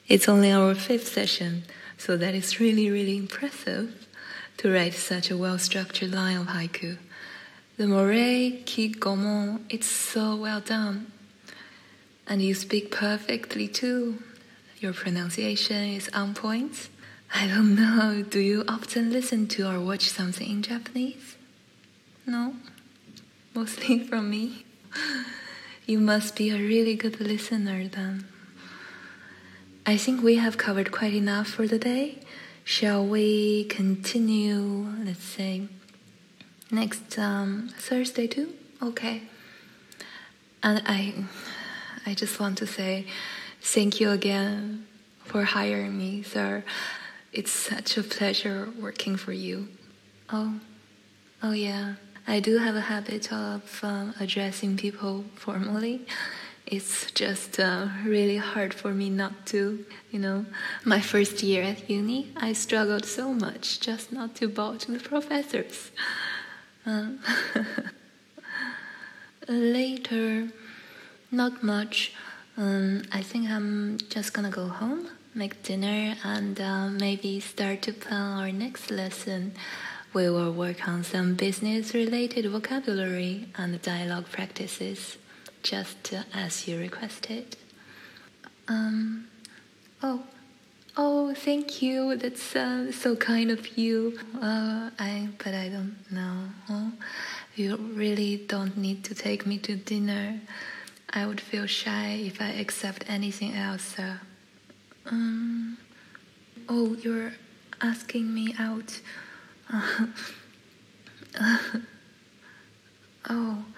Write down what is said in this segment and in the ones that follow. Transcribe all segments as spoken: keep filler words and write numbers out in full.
It's only our fifth session, so that is really, really impressive to write such a well-structured line of haiku. The morai ki gomo, it's so well done. And you speak perfectly too. Your pronunciation is on point. I don't know, do you often listen to or watch something in Japanese? No? Mostly from me? You must be a really good listener then. I think we have covered quite enough for the day. Shall we continue, let's say, next um, Thursday too? Okay. And I, I just want to say thank you again for hiring me, sir. It's such a pleasure working for you. Oh, oh yeah. I do have a habit of um, addressing people formally. It's just uh, really hard for me not to, you know. My first year at uni, I struggled so much just not to bow to the professors. Um, later, not much. Um, I think I'm just gonna go home, make dinner, and uh, maybe start to plan our next lesson. We will work on some business-related vocabulary and dialogue practices, just uh, as you requested. Um, oh, oh, thank you. That's uh, so kind of you. Uh, I, but I don't know. Huh? You really don't need to take me to dinner. I would feel shy if I accept anything else. Uh, um, oh, you're asking me out. Uh, uh, oh.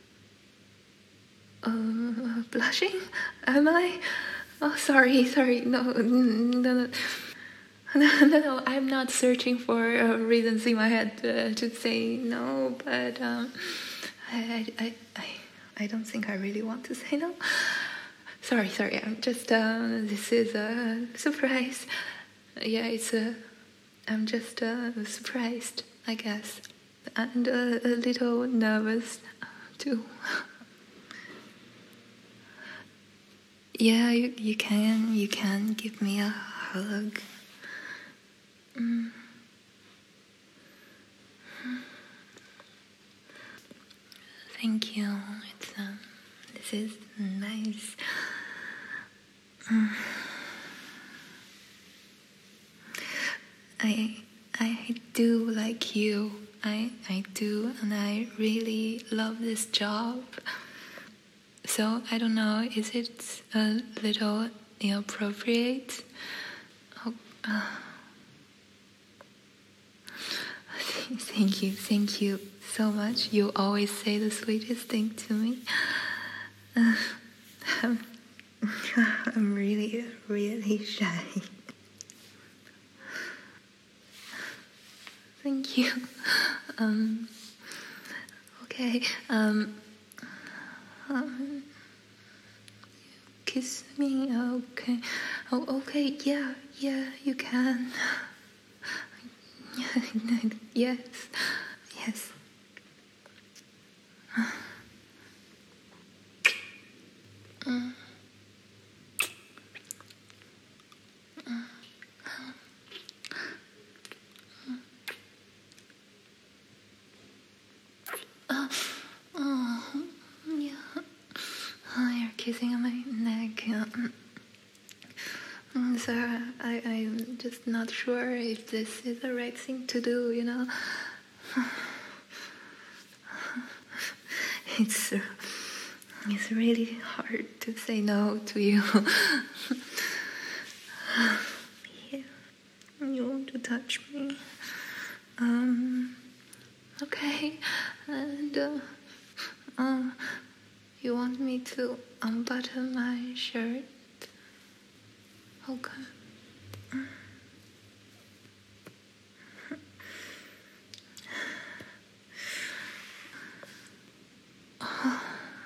Uh, blushing? Am I? Oh, sorry, sorry. No, no, no. No, no, no, I'm not searching for uh, reasons in my head uh, to say no, but um, I, I, I, I don't think I really want to say no. Sorry, sorry. I'm just. Uh, this is a surprise. Yeah, it's a. I'm just uh, surprised, I guess, and uh, a little nervous too. Yeah, you, you can. You can give me a hug. Mm. Thank you. It's um, this is nice. Mm. I I do like you. I I do, and I really love this job. So I don't know. Is it a little inappropriate? Oh, uh, thank you, thank you so much. You always say the sweetest thing to me. Uh, I'm, I'm really, really shy. Thank you. Um, okay. Um, um, kiss me. Okay. Oh, okay. Yeah, yeah. You can. Yes. Yes. Mm. Uh, oh, yeah. Oh, you're kissing on my neck. Um, so I, I'm just not sure if this is the right thing to do, you know. It's uh, it's really hard to say no to you. Yeah, you want to touch me. Um. Okay, and uh, uh, you want me to unbutton my shirt? Okay. Oh.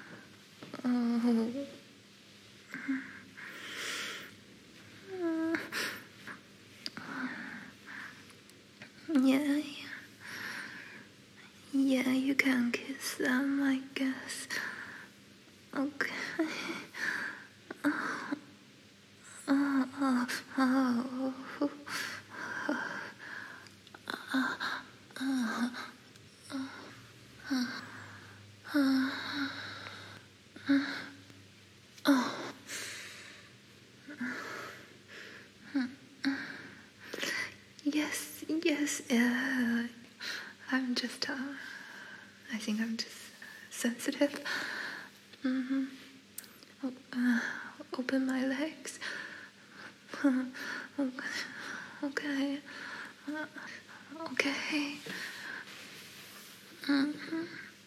Yeah, yeah, you can kiss them, I guess. Okay. Oh, oh, oh. yes, yeah. I'm just, uh, I think I'm just sensitive. Mm-hmm. Oh, uh, open my legs. Okay. Uh, okay. Mm-hmm.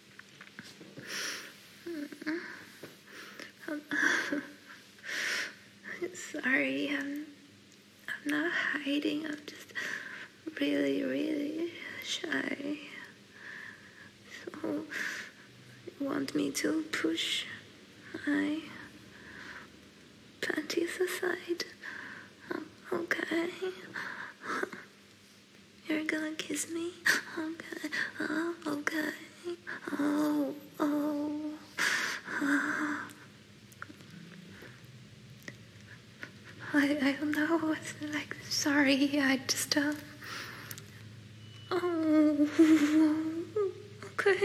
Mm-hmm. Sorry, I'm, I'm not hiding. I'm just really, really shy. So, you want me to push my panties aside? Okay. You're gonna kiss me? Okay. Oh, okay. Oh, oh. oh. I, I don't know. It's like, sorry. I just, uh... Oh, okay.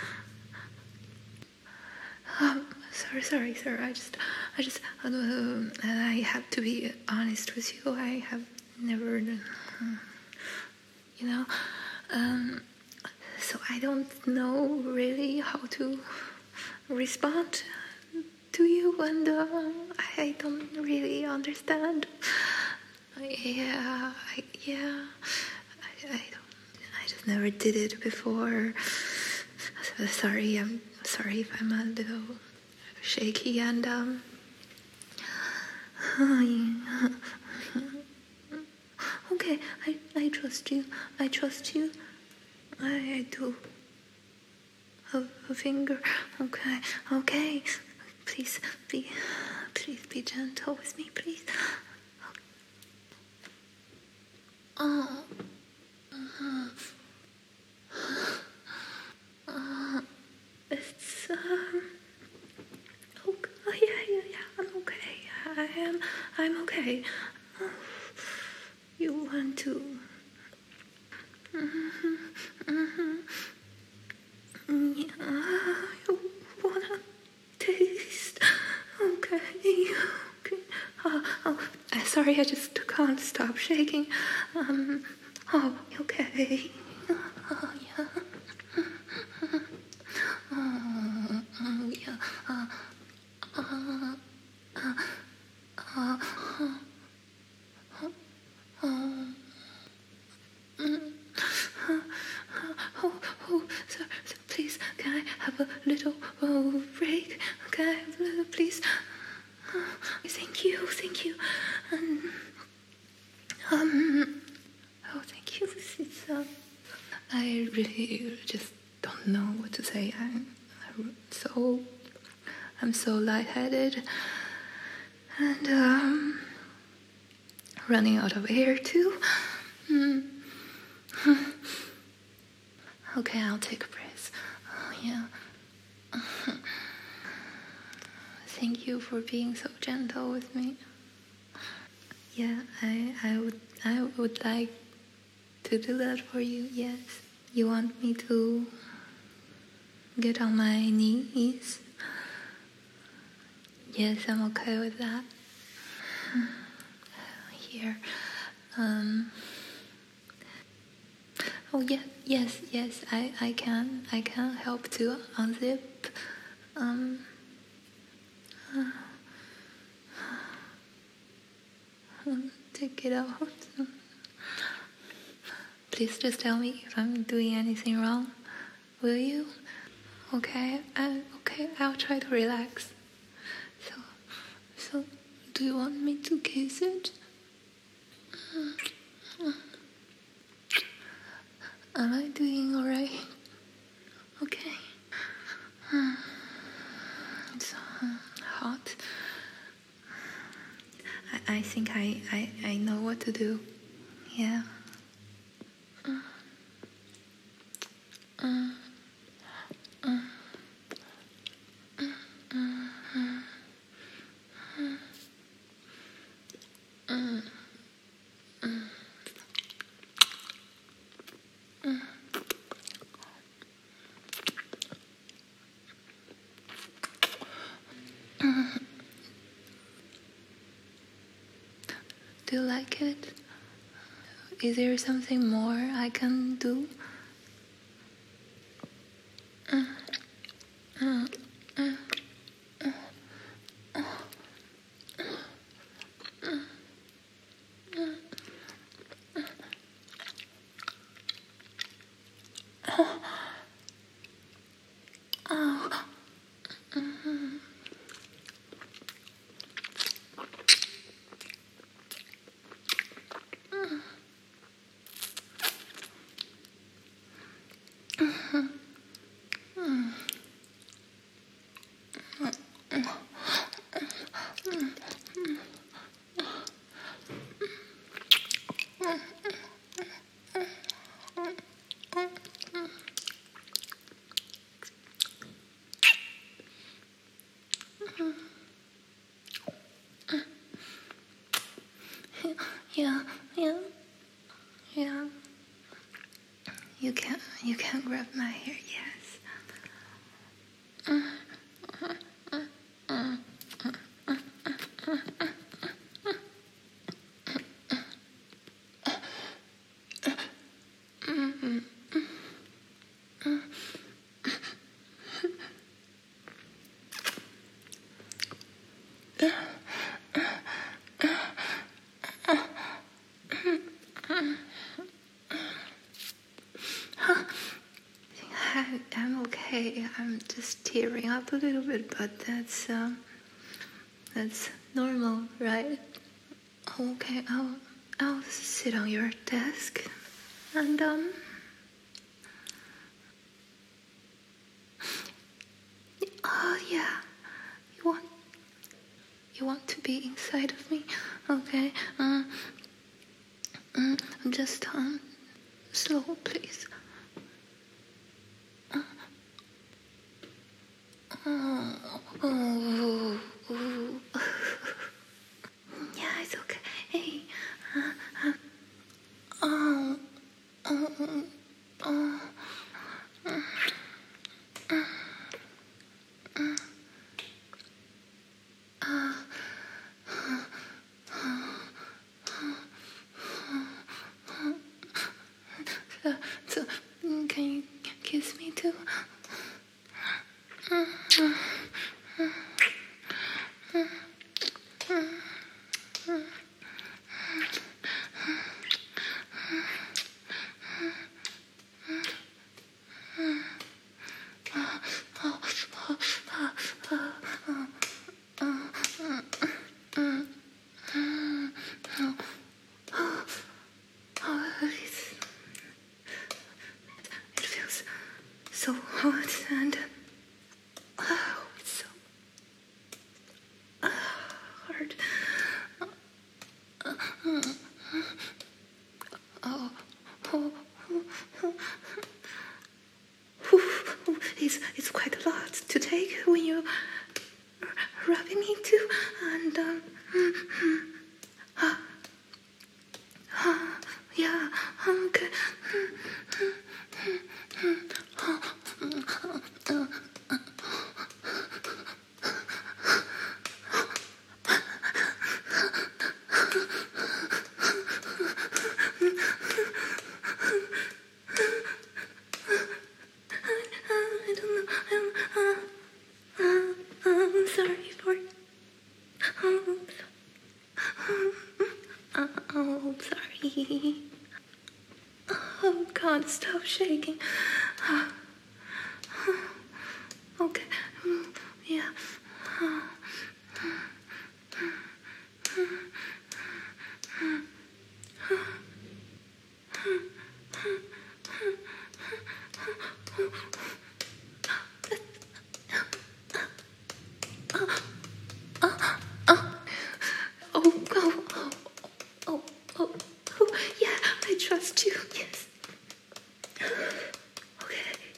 Um, sorry, sorry, sir. I just, I just, uh, I have to be honest with you. I have never, uh, you know, um, so I don't know really how to respond to you, and uh, I don't really understand. Yeah, I, yeah, I, I don't, I just never did it before. So sorry, I'm sorry if I'm a little shaky and um. Okay, I, I trust you. I trust you. I, I do. A, a finger. Okay, okay. Please be, please be gentle with me, please. Oh. Uh, uh, it's um. Oh, oh yeah, yeah, yeah. I'm okay. I am. I'm okay. Oh, you want to? Mm-hmm. Mm-hmm. Yeah, you wanna taste? Okay, okay. Oh, oh, uh, sorry, I just can't stop shaking. Um, oh, okay. Oh, yeah. Oh, oh yeah. Uh, uh, uh, uh, uh, uh, mm. Oh, oh, sir, sir, please, can I have a little oh, break? Can I have a little, please? Oh, thank you, thank you. Um, um oh, thank you. It's, uh, I really just don't know what to say. I'm, I'm so, I'm so lightheaded, and um, running out of air too. Mm. Okay, I'll take a breath. Oh, yeah. Thank you for being so gentle with me. Yeah, I, I would, I would like to do that for you. Yes, you want me to get on my knees? Yes, I'm okay with that. Here, um. Oh yeah, yes, yes. I, I can, I can help to unzip. Um. Uh, take it out. Please just tell me if I'm doing anything wrong. Will you? Okay, I, okay, I'll try to relax. So, so, do you want me to kiss it? Am I doing alright? Okay. It's uh, hot. I, I think I, I, I know what to do. Yeah. Mm. Mm. Mm. Mm. Mm. Mm. Mm. Mm. Mm. Do you like it? Is there something more I can do? Uh, uh, uh, uh, uh, uh, uh, uh, oh, mhm. Yeah, yeah, yeah. You can, you can grab my hair, yes. I, I'm okay. I'm just tearing up a little bit, but that's um, that's normal, right? Okay, I'll I'll sit on your desk, and um. Oh yeah, you want you want to be inside of me? Okay. Uh, uh, just um, slow, please. Oh, oh, oh. Yeah, it's okay. Hey, uh, uh, oh, oh, oh, oh. So, so, can you kiss me too? Oh, it's, it feels so hot and oh, it's so uh, hard. Oh, oh, oh, oh. It's, it's quite a lot to take when you're rubbing me too, and um, uh, uh, yeah, okay. I don't know. I'm, uh, uh, I'm sorry for. Oh, oh, oh, sorry. Oh God, stop shaking. Okay. Yeah. Oh, oh, oh, oh, oh, oh, yeah, I trust you, yes. Okay,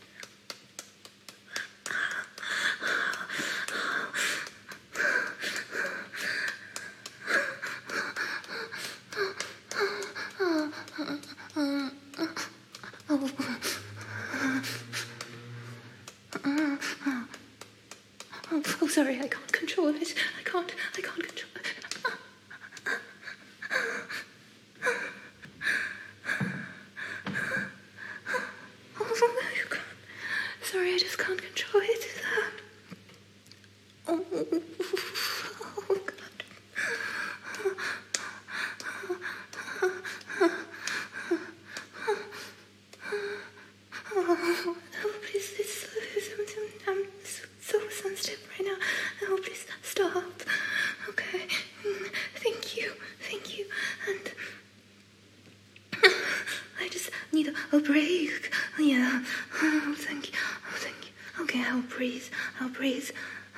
a break. Yeah. Oh, thank you. Oh, thank you. Okay, I'll breathe. I'll breathe.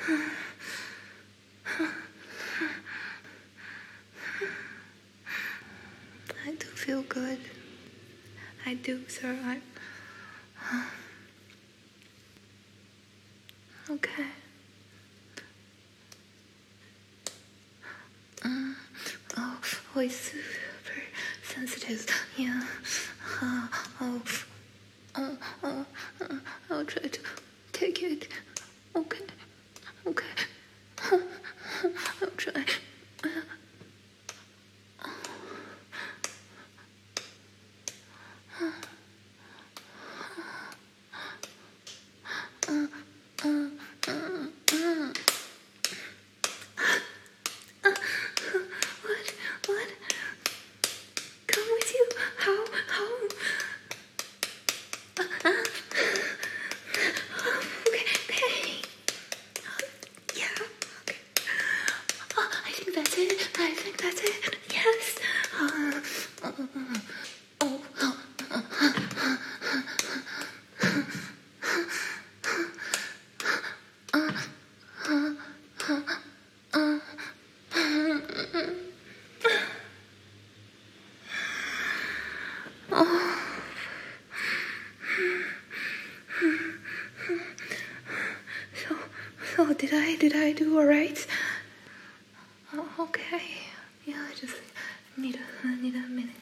I do feel good. I do, sir. I... Okay. Mm. Oh, oh, it's super sensitive. Yeah. Uh, oh, oh, oh, uh, I'll try to take it. Okay. Okay. I'll try. I think that's it. Yes. Uh, uh, oh, oh, So, so did I? Did I do all right? Oh, okay. Yeah, I just need a, I need a minute.